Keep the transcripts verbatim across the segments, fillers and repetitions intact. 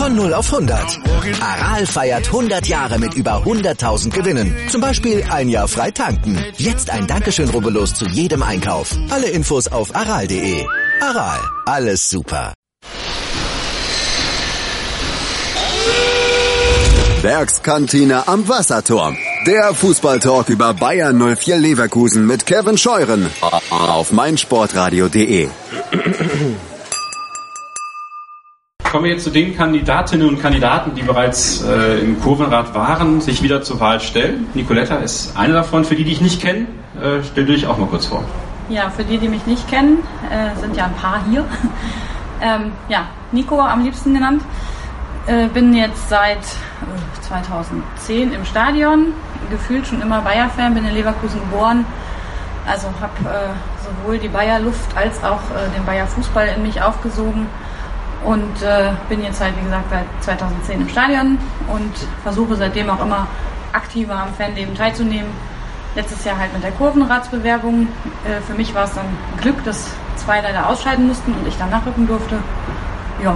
Von null auf hundert. Aral feiert hundert Jahre mit über hunderttausend Gewinnen. Zum Beispiel ein Jahr frei tanken. Jetzt ein Dankeschön, rubbellos zu jedem Einkauf. Alle Infos auf aral punkt de. Aral, alles super. Werkskantine am Wasserturm. Der Fußballtalk über Bayern null vier Leverkusen mit Kevin Scheuren auf meinsportradio punkt de. Kommen wir jetzt zu den Kandidatinnen und Kandidaten, die bereits äh, im Kurvenrad waren, sich wieder zur Wahl stellen. Nicoletta ist eine davon. Für die, die ich nicht kenne, äh, stell du dich auch mal kurz vor. Ja, für die, die mich nicht kennen, äh, sind ja ein paar hier. ähm, ja, Nico am liebsten genannt. Äh, bin jetzt seit äh, zweitausendzehn im Stadion, gefühlt schon immer Bayer-Fan, bin in Leverkusen geboren. Also habe äh, sowohl die Bayer-Luft als auch äh, den Bayer-Fußball in mich aufgesogen. Und äh, bin jetzt halt, wie gesagt, seit zweitausendzehn im Stadion und versuche seitdem auch immer aktiver am Fanleben teilzunehmen. Letztes Jahr halt mit der Kurvenradsbewerbung. Äh, für mich war es dann Glück, dass zwei leider ausscheiden mussten und ich dann nachrücken durfte. Ja,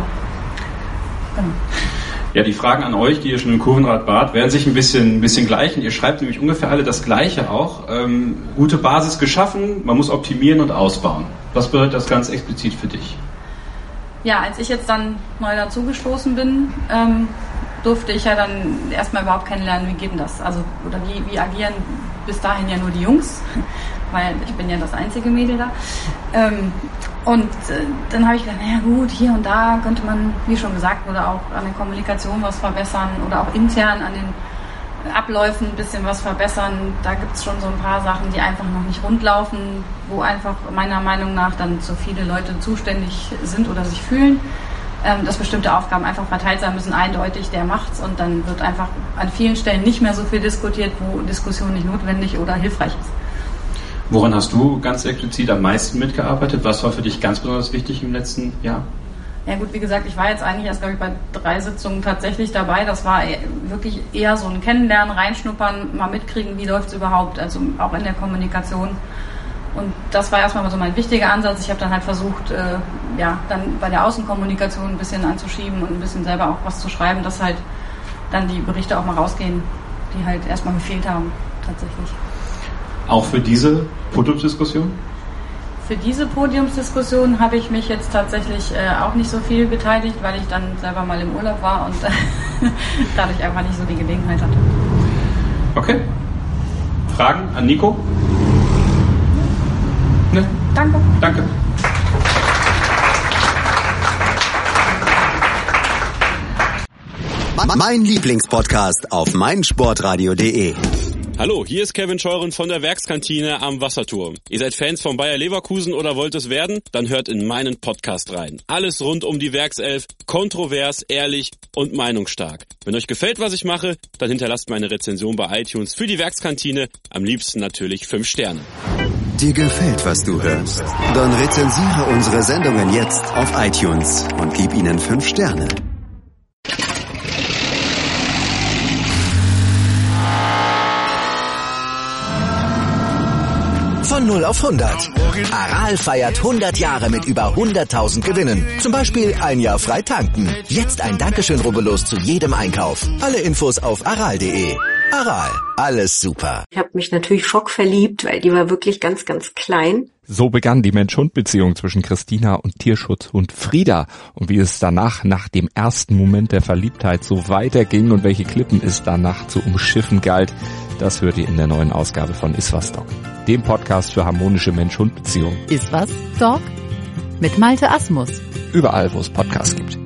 genau. Ja, die Fragen an euch, die ihr schon im Kurvenrad wart, werden sich ein bisschen, ein bisschen gleichen. Ihr schreibt nämlich ungefähr alle das Gleiche auch. Ähm, gute Basis geschaffen, man muss optimieren und ausbauen. Was bedeutet das ganz explizit für dich? Ja, als ich jetzt dann neu dazugestoßen bin, ähm, durfte ich ja dann erstmal überhaupt kennenlernen, wie geht denn das? Also, oder wie, wie agieren bis dahin ja nur die Jungs, weil ich bin ja das einzige Mädel da. Ähm, und äh, dann habe ich gedacht, naja gut, hier und da könnte man, wie schon gesagt wurde, auch an der Kommunikation was verbessern oder auch intern an den Abläufen ein bisschen was verbessern. Da gibt es schon so ein paar Sachen, die einfach noch nicht rund laufen, wo einfach meiner Meinung nach dann zu viele Leute zuständig sind oder sich fühlen, ähm, dass bestimmte Aufgaben einfach verteilt sein müssen, eindeutig, der macht's, und dann wird einfach an vielen Stellen nicht mehr so viel diskutiert, wo Diskussion nicht notwendig oder hilfreich ist. Woran hast du ganz explizit am meisten mitgearbeitet? Was war für dich ganz besonders wichtig im letzten Jahr? Ja gut, wie gesagt, ich war jetzt eigentlich erst, glaube ich, bei drei Sitzungen tatsächlich dabei. Das war wirklich eher so ein Kennenlernen, reinschnuppern, mal mitkriegen, wie läuft es überhaupt, also auch in der Kommunikation. Und das war erstmal so mein wichtiger Ansatz. Ich habe dann halt versucht, äh, ja, dann bei der Außenkommunikation ein bisschen anzuschieben und ein bisschen selber auch was zu schreiben, dass halt dann die Berichte auch mal rausgehen, die halt erstmal gefehlt haben, tatsächlich. Auch für diese Podiumsdiskussion? Für diese Podiumsdiskussion habe ich mich jetzt tatsächlich äh, auch nicht so viel beteiligt, weil ich dann selber mal im Urlaub war und äh, dadurch einfach nicht so die Gelegenheit hatte. Okay. Fragen an Nico? Ne? Danke. Danke. Mein Lieblingspodcast auf meinsportradio punkt de. Hallo, hier ist Kevin Scheuren von der Werkskantine am Wasserturm. Ihr seid Fans von Bayer Leverkusen oder wollt es werden? Dann hört in meinen Podcast rein. Alles rund um die Werkself, kontrovers, ehrlich und meinungsstark. Wenn euch gefällt, was ich mache, dann hinterlasst mir eine Rezension bei iTunes für die Werkskantine. Am liebsten natürlich fünf Sterne. Dir gefällt, was du hörst? Dann rezensiere unsere Sendungen jetzt auf iTunes und gib ihnen fünf Sterne. Von null auf hundert. Aral feiert hundert Jahre mit über hunderttausend Gewinnen. Zum Beispiel ein Jahr frei tanken. Jetzt ein Dankeschön, rubbellos zu jedem Einkauf. Alle Infos auf aral punkt de. Aral, alles super. Ich habe mich natürlich schockverliebt, weil die war wirklich ganz, ganz klein. So begann die Mensch-Hund-Beziehung zwischen Christina und Tierschutzhund Frieda. Und wie es danach, nach dem ersten Moment der Verliebtheit, so weiterging und welche Klippen es danach zu umschiffen galt, das hört ihr in der neuen Ausgabe von Iswas Dog, dem Podcast für harmonische Mensch-Hund-Beziehungen. Iswas Dog mit Malte Asmus. Überall, wo es Podcasts gibt.